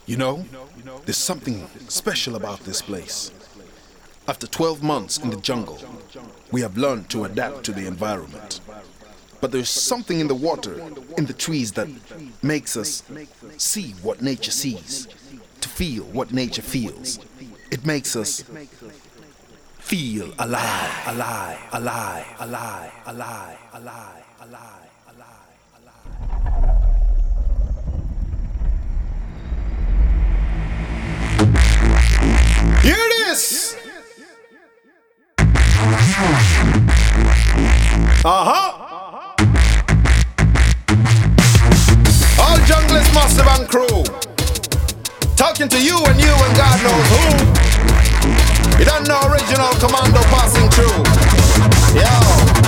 You know, there's something special about this place. After 12 months in the jungle, we have learned to adapt to the environment. But there's something in the water, in the trees that makes us see what nature sees, to feel what nature feels. It makes us feel alive, alive, alive, alive, alive, alive, alive, alive, alive. Hear this! All junglers, massive and crew, talking to you and God knows who. You don't know original commando passing through. Yo.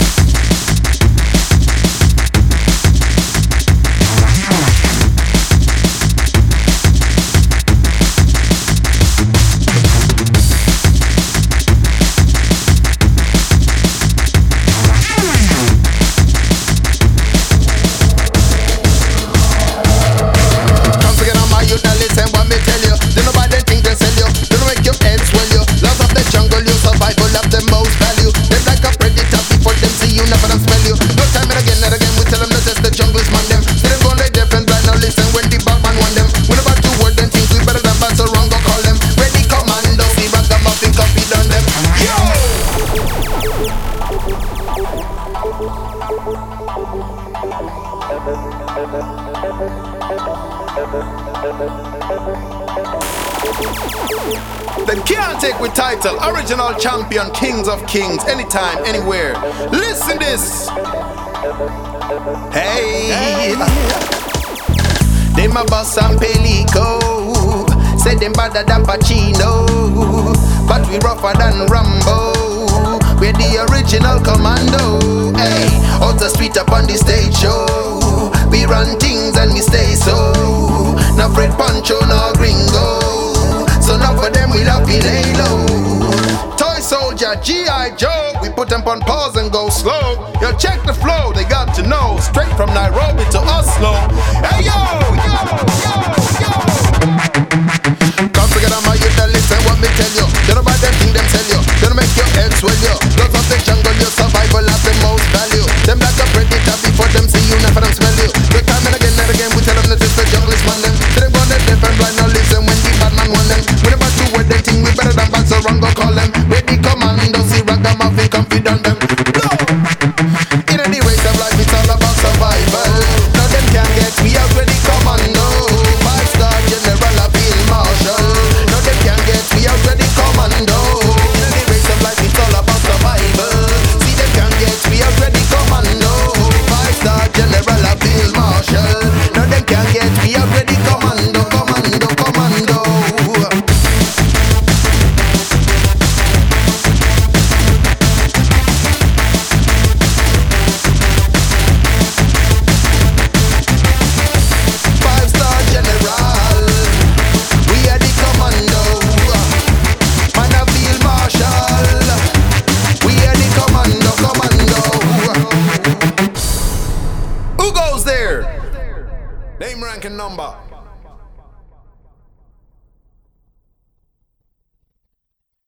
Them can't take with title, original champion, kings of kings, anytime, anywhere. Listen this. Hey. Them a boss and Pelico, say them better than Pacino, but we rougher than Rambo. We're the original commando. Hey, out the street up on the stage show, we run things and we stay so. No Fred Pancho, no Gringo. So now for them we love be lay low. Toy soldier, G.I. Joe, we put them on pause and go slow. Yo, check the flow, they got to know. Straight from Nairobi to Oslo. Hey yo, yo, yo, yo. Come together my youth and listen what me tell you. Don't know about them thing them sell you. Don't make your head swell you. Lots of the jungle, your survival has the most value. Them like a predator before them see you, never them smell you. The time and again we tell them that it's the jungle is man them. So they want the deaf and blind, now listen when the bad man want them. We never do what they think, we better than bad, so wrong go call them. Ready commando, see ragamuffin confident them. No! In any race of life, it's all about survival. Now them can't get me out ready commando. 5-star general, I feel marshal. Now them can't get me out ready commando. In any race of life, it's all about survival. See them can't get me out ready commando. 5-star general, I feel marshal. Now them can't get me out ready commando, commando, commando. Name, rank, and number.